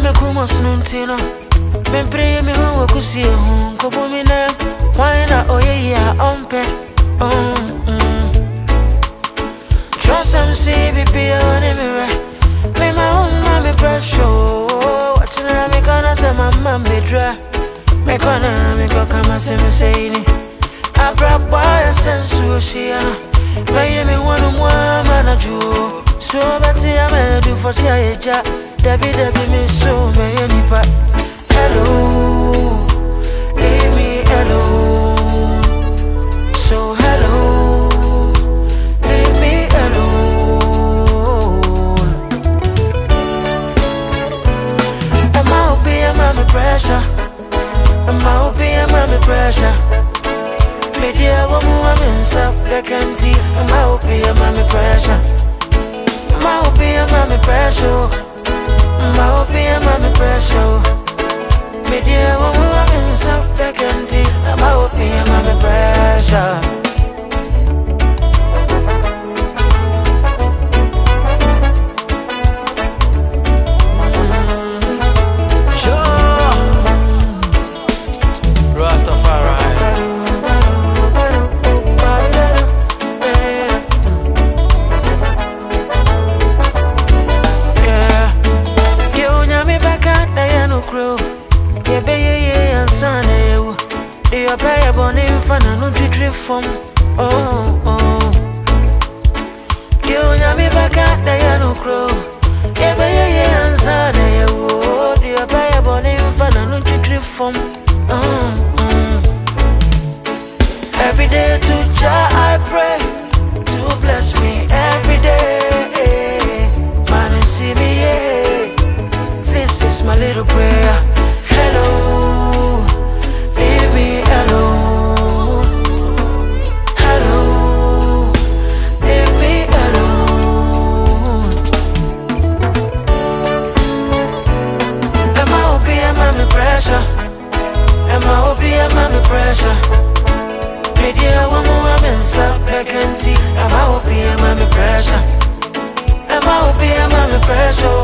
me kumo snuntino. Me pray me ho kusie ho ko mi na. Why na oye ya ompe. Trust and see be on me. Me my own mommy pressure. Watching me gonna say my mommy dry. Me go kama say ni. Abra boy sensu oceana. Me wanu mwa manaju. So bati ame do for tia eja. Debbie me so me nipa. Hello, leave me alone. So hello, leave me alone. I'm a pressure. I'm a pressure. Media woman, I'm in self vacancy. I'm a pressure. I'm a pressure. I'm a pressure. Media woman, I'm in self vacancy. I'm a pressure. You pay a bonnet for no tree from. You know me back at the Yano Crow. Every year and Sunday, you pay a bonnet for no tree from. Every day to Jah I pray to bless me every day. Man, and see me, yeah. This is my little prayer. Hello, leave me alone. Hello, leave me alone. Am I open? Am I pressure? Am I open? Am I pressure? Media woman, I'm in self vacancy. Am I open? Am I pressure? Am I open? Am I pressure?